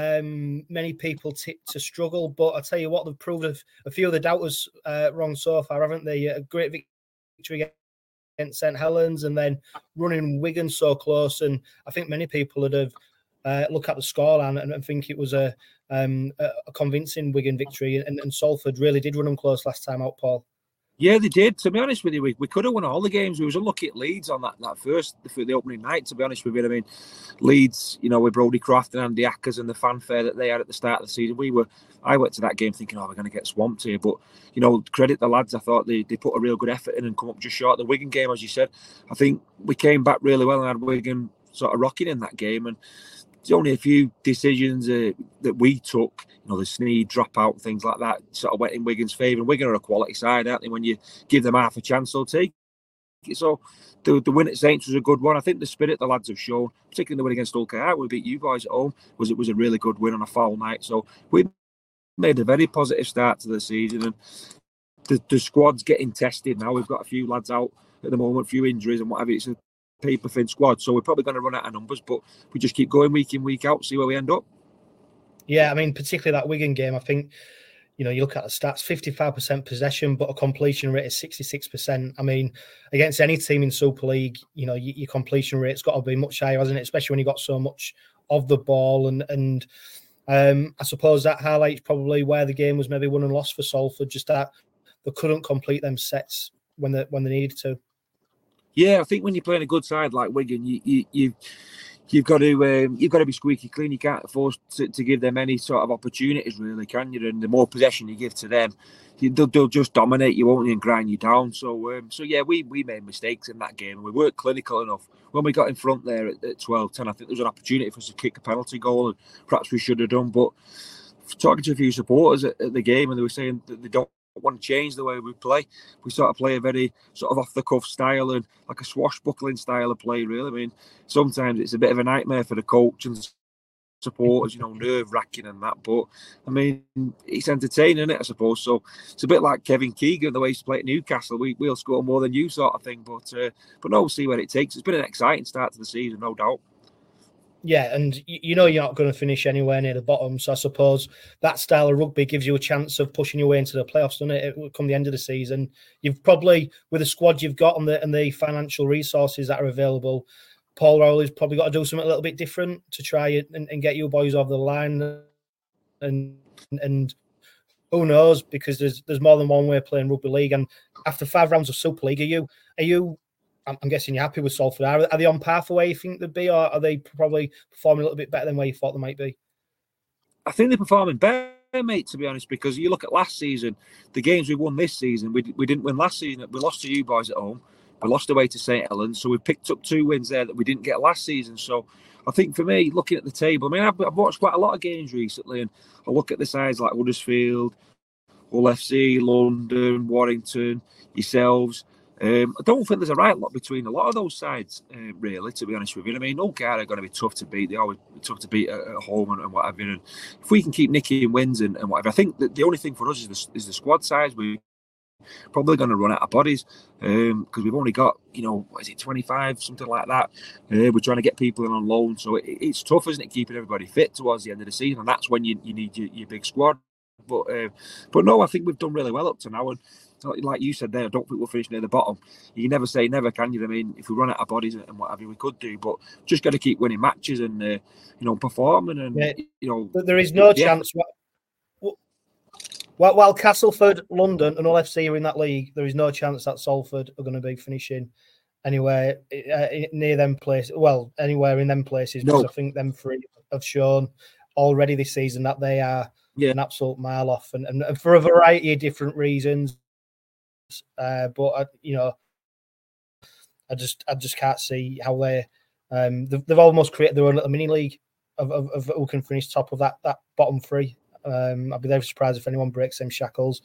many people tipped to struggle, but I tell you what, they've proved a few of the doubters wrong so far, haven't they? A great victory against St Helens and then running Wigan so close. And I think many people would have look at the scoreline and think it was a convincing Wigan victory. And Salford really did run them close last time out, Paul. Yeah, they did. To be honest with you, we could have won all the games. We was unlucky at Leeds on that first for the opening night. To be honest with you, I mean, Leeds, you know, with Brodie Croft and Andy Ackers and the fanfare that they had at the start of the season, I went to that game thinking, oh, we're going to get swamped here. But you know, credit the lads. I thought they put a real good effort in and come up just short. The Wigan game, as you said, I think we came back really well and had Wigan sort of rocking in that game. And there's only a few decisions that we took, you know, the Sneed dropout, things like that, sort of went in Wigan's favour. And Wigan are a quality side, aren't they? When you give them half a chance, they'll take it. So the win at Saints was a good one. I think the spirit the lads have shown, particularly the win against Hull KR, we beat you guys at home, was a really good win on a foul night. So we made a very positive start to the season. And the squad's getting tested now. We've got a few lads out at the moment, a few injuries and whatever. It's a paper thin squad, so we're probably going to run out of numbers, but we just keep going week in, week out, see where we end up. Yeah, I mean, particularly that Wigan game, I think, you know, you look at the stats, 55% possession, but a completion rate is 66%. I mean, against any team in Super League, you know, your completion rate's got to be much higher, hasn't it? Especially when you got so much of the ball. And I suppose that highlights probably where the game was maybe won and lost for Salford, just that they couldn't complete them sets when they needed to. Yeah, I think when you're playing a good side like Wigan, you've got to be squeaky clean. You can't afford to give them any sort of opportunities, really, can you? And the more possession you give to them, they'll just dominate you, won't they, and grind you down. So yeah, we made mistakes in that game, and we weren't clinical enough. When we got in front there at 12-10, I think there was an opportunity for us to kick a penalty goal, and perhaps we should have done. But talking to a few supporters at the game, and they were saying that they don't want to change the way we play. We sort of play a very sort of off-the-cuff style and like a swashbuckling style of play, really. I mean, sometimes it's a bit of a nightmare for the coach and supporters, you know, nerve-wracking and that. But, I mean, it's entertaining, isn't it, I suppose? So it's a bit like Kevin Keegan, the way he's played at Newcastle. We'll score more than you sort of thing. But no, we'll see where it takes. It's been an exciting start to the season, no doubt. Yeah, and you know you're not going to finish anywhere near the bottom. So I suppose that style of rugby gives you a chance of pushing your way into the playoffs, doesn't it? It will come the end of the season. You've probably, with the squad you've got and the financial resources that are available, Paul Rowley's probably got to do something a little bit different to try and get you boys over the line. And who knows? Because there's more than one way of playing rugby league. And after 5 rounds of Super League, are you? I'm guessing you're happy with Salford. Are they on par for where you think they'd be, or are they probably performing a little bit better than where you thought they might be? I think they're performing better, mate, to be honest, because you look at last season, the games we won this season, we didn't win last season. We lost to you boys at home. We lost away to St Helens, so we picked up 2 wins there that we didn't get last season. So I think for me, looking at the table, I mean, I've watched quite a lot of games recently, and I look at the sides like Huddersfield, Hull FC, London, Warrington, yourselves. I don't think there's a right lot between a lot of those sides, really, to be honest with you. I mean, Ulcar are going to be tough to beat. They're always tough to beat at home and whatever. And if we can keep nicking wins and whatever, I think that the only thing for us is the squad size. We're probably going to run out of bodies because we've only got, what is it, 25, something like that. We're trying to get people in on loan. So it's tough, isn't it, keeping everybody fit towards the end of the season. And that's when you need your big squad. But no, I think we've done really well up to now. And like you said there, I don't think we'll finish near the bottom. You can never say never, can you? I mean, if we run out of bodies and whatever, we could do, but just got to keep winning matches and performing. And there is no chance. While Castleford, London, and LFC are in that league, there is no chance that Salford are going to be finishing anywhere near them places. Well, anywhere in them places, because I think them three have shown already this season that they are an absolute mile off, and for a variety of different reasons. But I just can't see how they've almost created their own little mini league of who can finish top of that bottom three. I'd be very surprised if anyone breaks them shackles.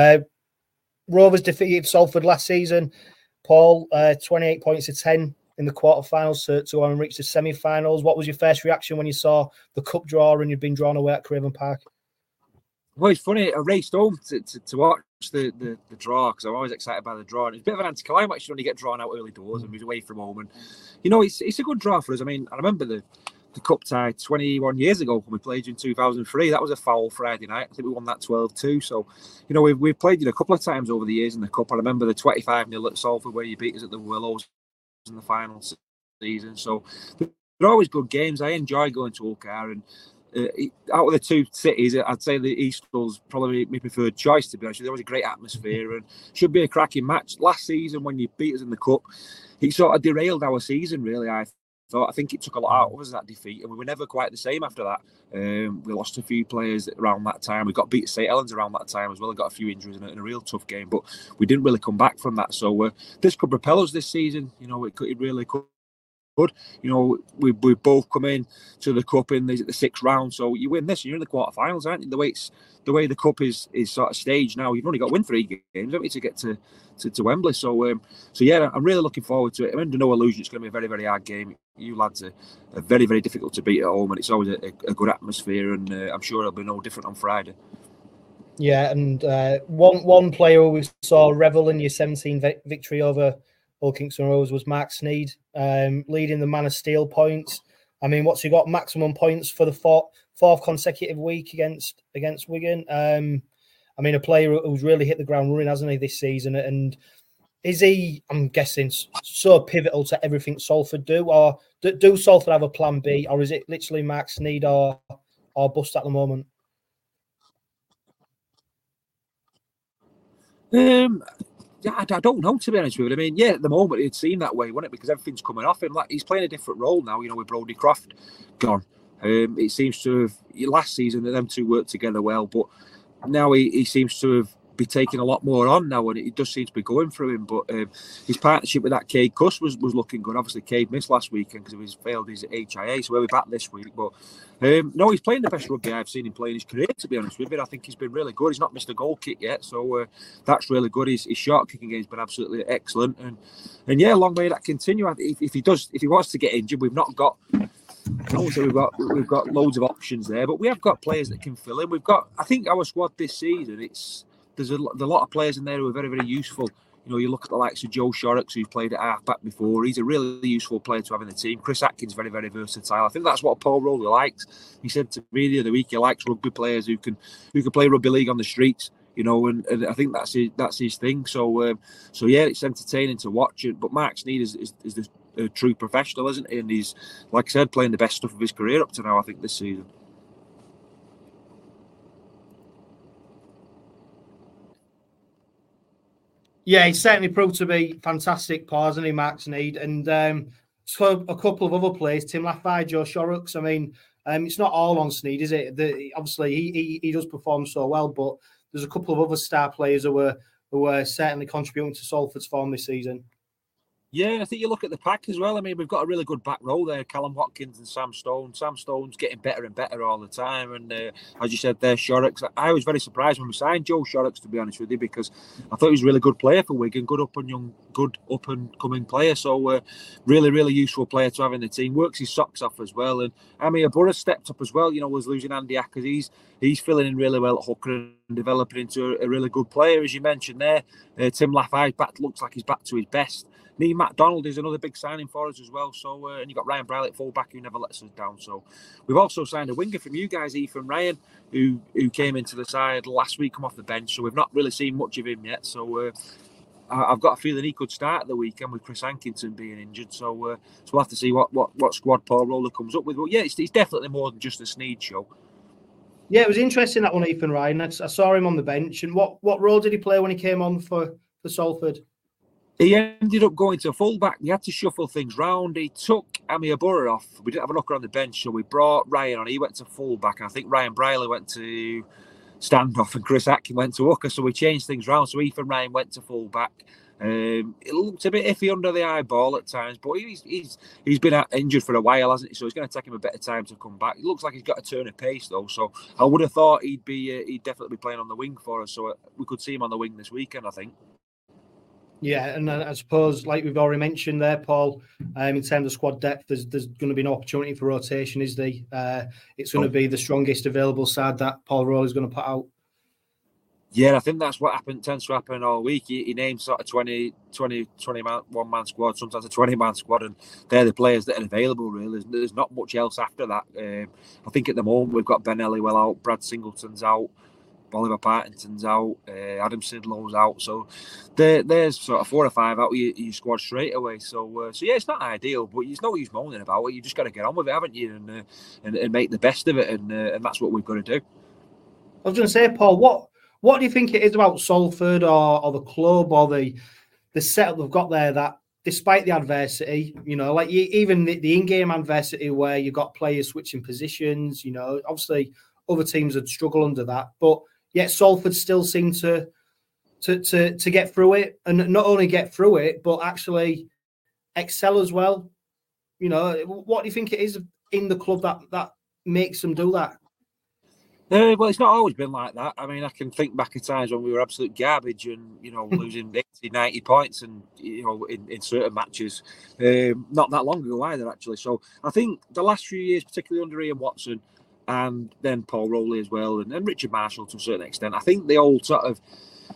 Rovers defeated Salford last season. Paul, 28 points to 10 in the quarterfinals to go on and reach the semi-finals. What was your first reaction when you saw the cup draw and you'd been drawn away at Craven Park? Well, it's funny. I raced home to watch the draw because I'm always excited by the draw. And it's a bit of an anticlimax when you get drawn out early doors and we're away from home. And it's a good draw for us. I mean, I remember the cup tie 21 years ago when we played in 2003. That was a foul Friday night. I think we won that 12-2. So, we've played a couple of times over the years in the cup. I remember the 25-0 at Salford where you beat us at the Willows in the final season. So they're always good games. I enjoy going to Ulcar, and out of the two cities, I'd say the Eastall's probably my preferred choice, to be honest. There was a great atmosphere and should be a cracking match. Last season, when you beat us in the cup, it sort of derailed our season, really, I think it took a lot out of us, that defeat, and we were never quite the same after that. We lost a few players around that time. We got beat at St Helens around that time as well. We got a few injuries in a real tough game, but we didn't really come back from that. So this could propel us this season. It really could. Good. We both come in to the cup in the sixth round, so you win this, you're in the quarterfinals, aren't you? The way the cup is sort of staged now, you've only got to win 3 games, haven't you, to get to Wembley. So yeah, I'm really looking forward to it. I'm under no illusion it's going to be a very, very hard game. You lads are very, very difficult to beat at home, and it's always a good atmosphere, and I'm sure it'll be no different on Friday. Yeah, and one player we saw revel in your 17 victory over Hull Kingston Rovers was Mark Sneyd, leading the Man of Steel points. I mean, what's he got? Maximum points for the fourth consecutive week against Wigan. I mean, a player who's really hit the ground running, hasn't he, this season? And is he, I'm guessing, so pivotal to everything Salford do? Or do Salford have a plan B? Or is it literally Mark Sneyd or bust at the moment? Yeah, I don't know, to be honest with you. I mean, yeah, at the moment it seemed that way, wasn't it? Because everything's coming off him. Like, he's playing a different role now, with Brodie Croft gone. It seems to have, last season, that them two worked together well, but now he seems to have be taking a lot more on now, and it does seem to be going through him. But his partnership with that Cade Cuss was looking good. Obviously, Cade missed last weekend because of his failed his HIA, so we'll be back this week. But no, he's playing the best rugby I've seen him play in his career, to be honest with you. I think he's been really good. He's not missed a goal kick yet, so that's really good. His short kicking game's been absolutely excellent, and yeah, long may that continue. If he wants to get injured, we've not got. I won't say we've got loads of options there, but we have got players that can fill in. I think our squad this season, there's a lot of players in there who are very, very useful. You look at the likes of Joe Shorrocks, who's played at half-back before. He's a really useful player to have in the team. Chris Atkins, very, very versatile. I think that's what Paul Rowley likes. He said to me the other week he likes rugby players who can play rugby league on the streets. And I think that's his thing. So yeah, it's entertaining to watch it. But Mark Sneyd is a true professional, isn't he? And he's, like I said, playing the best stuff of his career up to now, I think, this season. Yeah, he's certainly proved to be fantastic, hasn't he, Mark Sneyd? And so a couple of other players, Tim Laffey, Joe Shorrocks. I mean, it's not all on Sneyd, is it? Obviously, he does perform so well, but there's a couple of other star players who were certainly contributing to Salford's form this season. Yeah, and I think you look at the pack as well. I mean, we've got a really good back row there, Callum Watkins and Sam Stone. Sam Stone's getting better and better all the time. And as you said there, Shorrocks, I was very surprised when we signed Joe Shorrocks, to be honest with you, because I thought he was a really good player for Wigan, good up and coming player. So really, really useful player to have in the team. Works his socks off as well. And Amir Burra stepped up as well, was losing Andy Ackers. He's filling in really well at hooker and developing into a really good player, as you mentioned there. Tim Laffey looks like he's back to his best. Neil MacDonald is another big signing for us as well. So, and you've got Ryan Briley at fullback who never lets us down. So, we've also signed a winger from you guys, Ethan Ryan, who came into the side last week, come off the bench. So, we've not really seen much of him yet. So, I've got a feeling he could start the weekend with Chris Hankinson being injured. So, we'll have to see what squad Paul Roller comes up with. But yeah, it's definitely more than just a Sneed show. Yeah, it was interesting, that one, Ethan Ryan. I saw him on the bench. And what role did he play when he came on for Salford? He ended up going to fullback. We had to shuffle things round. He took Amir Burra off. We didn't have a hooker on the bench, so we brought Ryan on. He went to fullback, and I think Ryan Briley went to standoff, and Chris Atkin went to hooker. So we changed things round. So Ethan Ryan went to fullback. It looked a bit iffy under the eyeball at times, but he's been injured for a while, hasn't he? So it's going to take him a bit of time to come back. It looks like he's got a turn of pace though. So I would have thought he'd definitely be playing on the wing for us. So we could see him on the wing this weekend, I think. Yeah, and I suppose, like we've already mentioned there, Paul, in terms of squad depth, there's going to be an opportunity for rotation, is there? It's going to be the strongest available side that Paul Roll is going to put out. Yeah, I think that's what tends to happen all week. He names sort of 20 one-man squad, sometimes a 20-man squad, and they're the players that are available, really. There's not much else after that. I think at the moment we've got Ben Ellywell out, Brad Singleton's out, Oliver Partington's out, Adam Sidlow's out, so there's sort of 4 or 5 out of your squad straight away. So yeah, it's not ideal, but there's no use moaning about it. You just got to get on with it, haven't you, and make the best of it, and that's what we've got to do. I was going to say, Paul, what do you think it is about Salford or the club or the setup they've got there that, despite the adversity, like even the in-game adversity where you've got players switching positions, obviously other teams would struggle under that, but yet Salford still seem to get through it, and not only get through it, but actually excel as well. What do you think it is in the club that makes them do that? Well, it's not always been like that. I mean, I can think back at times when we were absolute garbage and, losing 80, 90 points and, in certain matches. Not that long ago either, actually. So I think the last few years, particularly under Ian Watson, and then Paul Rowley as well, and Richard Marshall to a certain extent, I think they all sort of...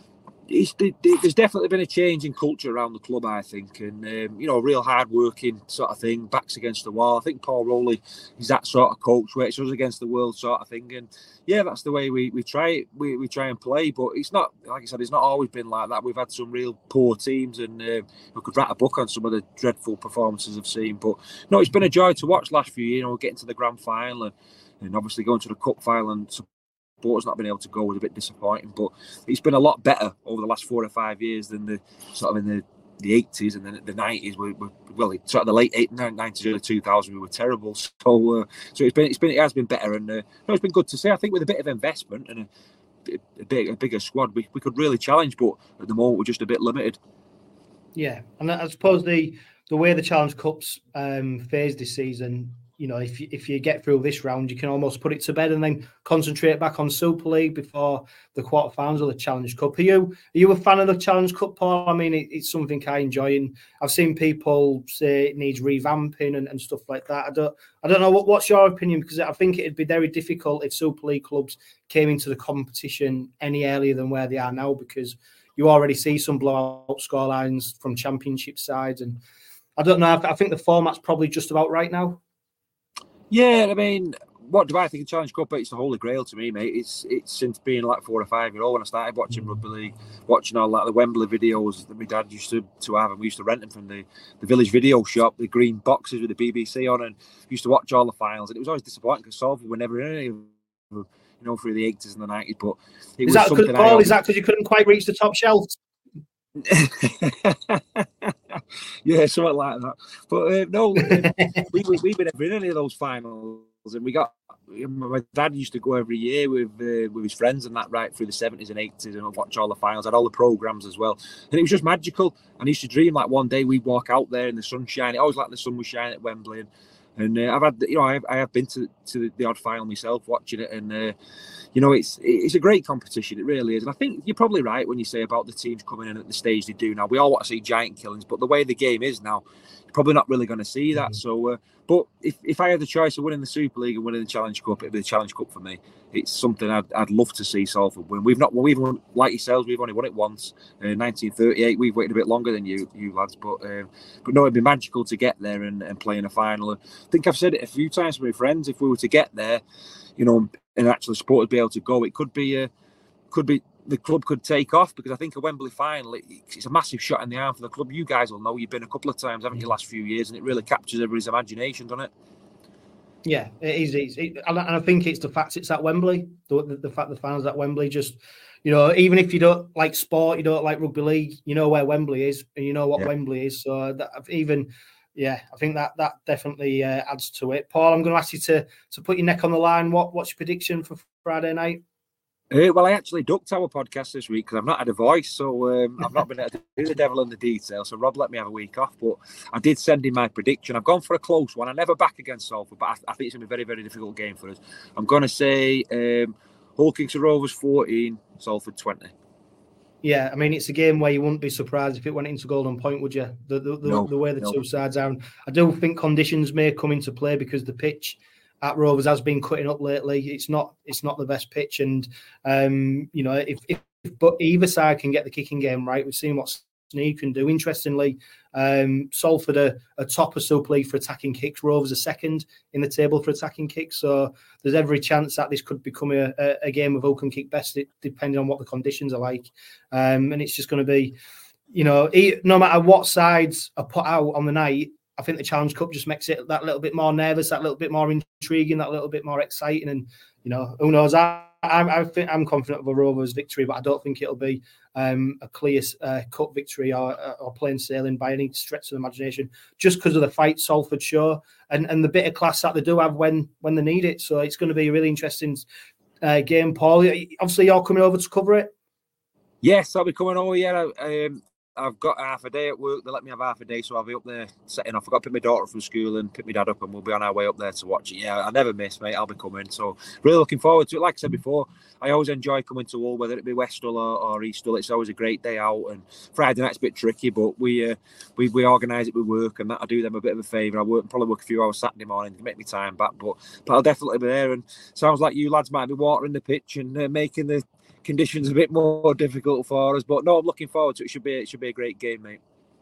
There's definitely been a change in culture around the club, I think, and real hard-working sort of thing, backs against the wall. I think Paul Rowley is that sort of coach where it's us against the world sort of thing, and yeah, that's the way we try it. We try and play, but it's not, like I said, it's not always been like that. We've had some real poor teams, and we could write a book on some of the dreadful performances I've seen. But no, it's been a joy to watch last few years. Getting to the grand final and obviously going to the cup final and supporters not being able to go was a bit disappointing, but it's been a lot better over the last 4 or 5 years than the sort of in the 80s and then the 90s. Sort of the late 90s, early 2000s, we were terrible. So it has been better, and it's been good to see. I think with a bit of investment and a bigger squad, we could really challenge, but at the moment we're just a bit limited. Yeah, and I suppose the way the Challenge Cup's phased this season, if you get through this round, you can almost put it to bed and then concentrate back on Super League before the quarterfinals of the Challenge Cup. Are you a fan of the Challenge Cup, Paul? I mean, it's something I enjoy, and I've seen people say it needs revamping and stuff like that. I don't know what's your opinion, because I think it'd be very difficult if Super League clubs came into the competition any earlier than where they are now, because you already see some blowout scorelines from Championship sides, and I don't know. I think the format's probably just about right now. Yeah, I mean, what do I think of Challenge Cup? It's the holy grail to me, mate. It's since being like 4 or 5 years old when I started watching rugby league, watching all like the Wembley videos that my dad used to have, and we used to rent them from the village video shop, the green boxes with the BBC on, and we used to watch all the finals. And it was always disappointing because Salford were never in any of them, through the 80s and the 90s. But is that because you couldn't quite reach the top shelf? Yeah, something like that. But no, we've been in any of those finals, and we got. My dad used to go every year with his friends and that right through the 70s and 80s and watch all the finals, had all the programs as well, and it was just magical. And I used to dream like one day we'd walk out there in the sunshine. It always like the sun was shining at Wembley, and I've had, I have been to the odd final myself, watching it, and it's a great competition. It really is. And I think you're probably right when you say about the teams coming in at the stage they do now. We all want to see giant killings, but the way the game is now, you're probably not really going to see that. So, but if I had the choice of winning the Super League and winning the Challenge Cup, it'd be the Challenge Cup for me. It's something I'd love to see Salford win. We've won, like yourselves, we've only won it once, 1938. We've waited a bit longer than you lads, but no, it'd be magical to get there and play in a final. I think I've said it a few times to my friends. If we were to get there, and actually supporters be able to go, it could be the club could take off, because I think a Wembley final, it's a massive shot in the arm for the club. You guys will know, you've been a couple of times, haven't you, last few years, and it really captures everybody's imagination, doesn't it? Yeah, it is. And I think it's the fact it's at Wembley. The fact the finals at Wembley, just even if you don't like sport, you don't like rugby league, you know where Wembley is, and you know what Wembley is. So I think that definitely adds to it. Paul, I'm going to ask you to put your neck on the line. What's your prediction for Friday night? Well, I actually ducked our podcast this week because I've not had a voice, so I've not been able to do the devil in the details. So Rob let me have a week off, but I did send him my prediction. I've gone for a close one. I never back against Salford, but I think it's going to be a very, very difficult game for us. I'm going to say Hull Kingston Rovers 14, Salford 20. Yeah, I mean, it's a game where you wouldn't be surprised if it went into Golden Point, would you? The way the two sides are. And I do think conditions may come into play, because the pitch at Rovers has been cutting up lately. It's not the best pitch, and if but either side can get the kicking game right, we've seen what Sneed can do. Interestingly, Salford are top of Super League for attacking kicks. Rovers are second in the table for attacking kicks. So there's every chance that this could become a game of who can kick best, depending on what the conditions are like. And it's just going to be, no matter what sides are put out on the night, I think the Challenge Cup just makes it that little bit more nervous, that little bit more intriguing, that little bit more exciting. And, who knows? I think I'm confident of a Rovers victory, but I don't think it'll be a clear cup victory or plain sailing by any stretch of the imagination, just because of the fight Salford show and the bit of class that they do have when they need it. So it's going to be a really interesting game, Paul. Obviously, you're coming over to cover it. Yes, I'll be coming over. Yeah, I've got half a day at work. They let me have half a day, so I'll be up there setting off. I've got to pick my daughter from school and pick my dad up, and we'll be on our way up there to watch it. Yeah, I never miss, mate. I'll be coming. So really looking forward to it. Like I said before, I always enjoy coming to Hull, whether it be West Hull or East Hull. It's always a great day out. And Friday night's a bit tricky, but we organise it with work, and that'll do them a bit of a favour. Probably work a few hours Saturday morning to make me time back, but I'll definitely be there. And sounds like you lads might be watering the pitch and making the conditions a bit more difficult for us, but no, I'm looking forward to it. It should be a great game, mate.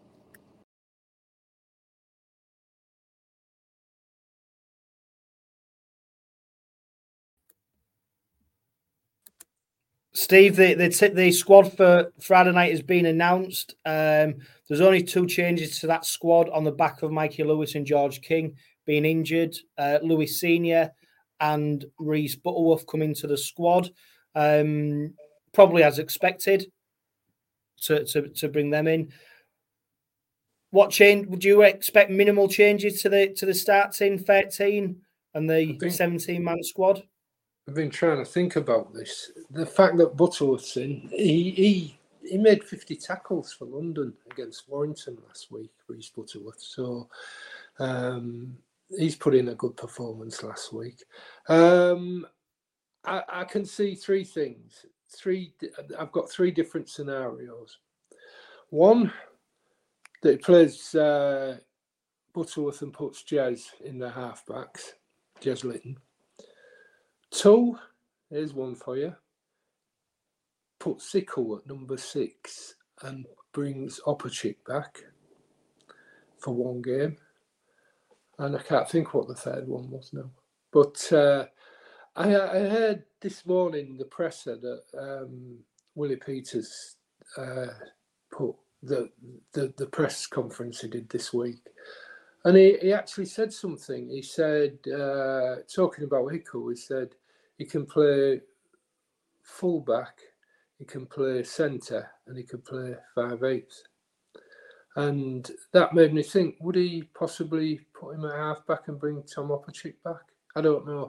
Steve, the squad for Friday night has been announced. There's only two changes to that squad on the back of Mikey Lewis and George King being injured. Lewis Senior and Reese Butterworth coming to the squad. Probably as expected to bring them in. What change would you expect? Minimal changes to the starting 13 and the 17-man squad? I've been trying to think about this. The fact that Butterworth's in, he made 50 tackles for London against Warrington last week, Reese Butterworth. So he's put in a good performance last week. I can see three things. I've got three different scenarios. One, that he plays Butterworth and puts Jez in the halfbacks, Jez Litton. Two, here's one for you. Put Sickle at number 6 and brings Opachik back for one game. And I can't think what the third one was now. But I heard this morning the presser that Willie Peters put the press conference he did this week. And he actually said something. He said, talking about Hickle, he said he can play fullback, he can play centre, and he can play 5/8. And that made me think, would he possibly put him at half-back and bring Tom Opachik back? I don't know.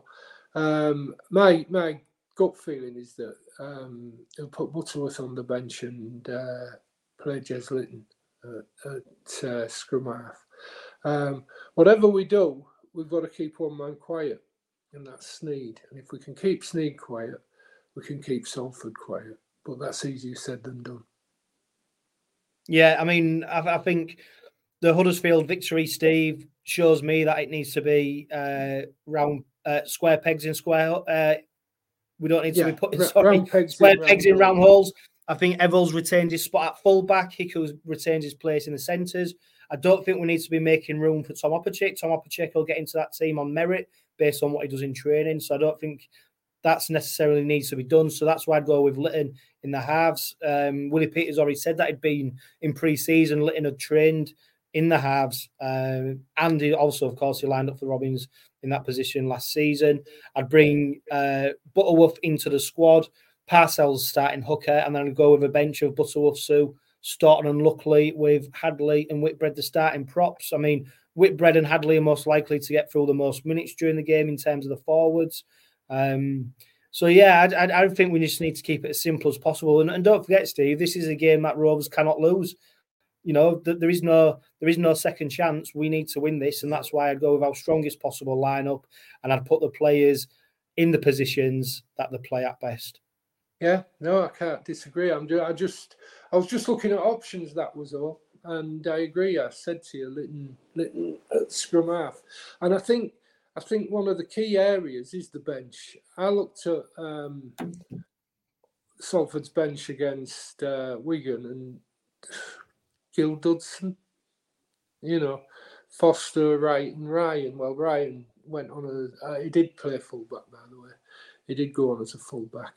My gut feeling is that he'll put Butterworth on the bench and play Jez Litton at scrum half. Whatever we do, we've got to keep one man quiet, and that's Sneyd. And if we can keep Sneyd quiet, we can keep Salford quiet. But that's easier said than done. Yeah, I mean, I think the Huddersfield victory, Steve, shows me that it needs to be round square pegs in square. We don't need to be putting square pegs in round holes. I think Eval's retained his spot at full-back. Hickey's retained his place in the centres. I don't think we need to be making room for Tom Opachik. Tom Opachik will get into that team on merit based on what he does in training. So I don't think that's necessarily needs to be done. So that's why I'd go with Litton in the halves. Willie Peters already said that he'd been in pre-season. Litton had trained in the halves. And he also, of course, he lined up for Robins in that position last season. I'd bring Butterworth into the squad, Parcells starting hooker, and then I'd go with a bench of Butterworth, Sue, Staunton and Luckley, with Hadley and Whitbread the starting props. I mean, Whitbread and Hadley are most likely to get through the most minutes during the game in terms of the forwards. So yeah, I think we just need to keep it as simple as possible. And don't forget, Steve, this is a game that Rovers cannot lose. You know, there is no second chance. We need to win this, and that's why I'd go with our strongest possible lineup, and I'd put the players in the positions that they play at best. Yeah, no, I can't disagree. I was just looking at options, that was all. And I agree. I said to you, Litton at scrum half. And I think one of the key areas is the bench. I looked at Salford's bench against Wigan, and Gil Dudson, Foster, Wright and Ryan. Well, Ryan went on he did play fullback, by the way. He did go on as a fullback.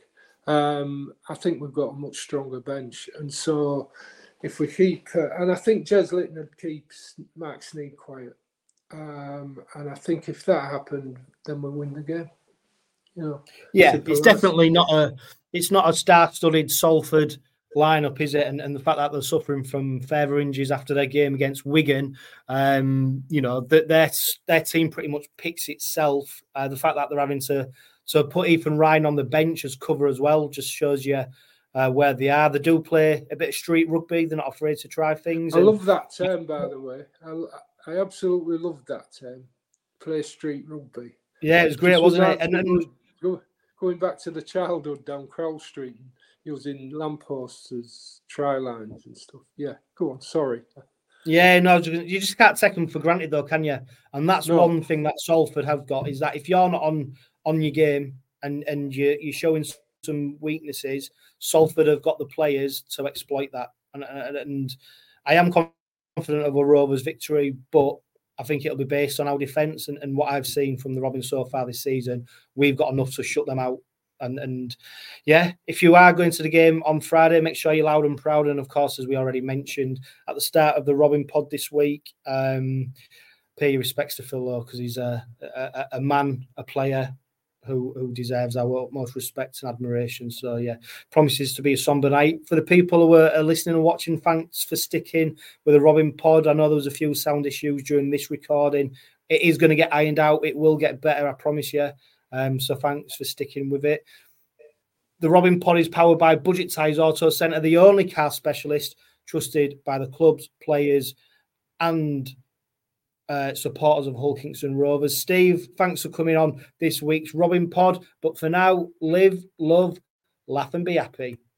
I think we've got a much stronger bench. And so if we keep... and I think Jez Litton would keep Mark Sneyd quiet. And I think if that happened, then we'll win the game. Yeah, it's definitely not a star-studded Salford lineup, is it? And the fact that they're suffering from further injuries after their game against Wigan, their team pretty much picks itself. The fact that they're having to put Ethan Ryan on the bench as cover as well just shows you where they are. They do play a bit of street rugby. They're not afraid to try things. I love that term, by the way. I absolutely love that term. Play street rugby. Yeah, it was great, wasn't it? And then going back to the childhood down Crowell Street, using lampposts as try lines and stuff. Yeah, go on. Sorry. Yeah, no, you just can't take them for granted, though, can you? And that's one thing that Salford have got, is that if you're not on your game and you're showing some weaknesses, Salford have got the players to exploit that. And I am confident of a Rovers victory, but I think it'll be based on our defence and what I've seen from the Robins so far this season. We've got enough to shut them out. And yeah, if you are going to the game on Friday, make sure you're loud and proud. And of course, as we already mentioned at the start of the Robin pod this week, pay your respects to Phil Lowe, because he's a man, a player who deserves our utmost respect and admiration. So yeah, promises to be a somber night. For the people who are listening and watching, thanks for sticking with the Robin pod. I know there was a few sound issues during this recording. It is going to get ironed out. It will get better, I promise you. So thanks for sticking with it. The Robin pod is powered by Budget Ties Auto Centre, the only car specialist trusted by the clubs, players and supporters of Hull Kingston Rovers. Steve, thanks for coming on this week's Robin pod. But for now, live, love, laugh and be happy.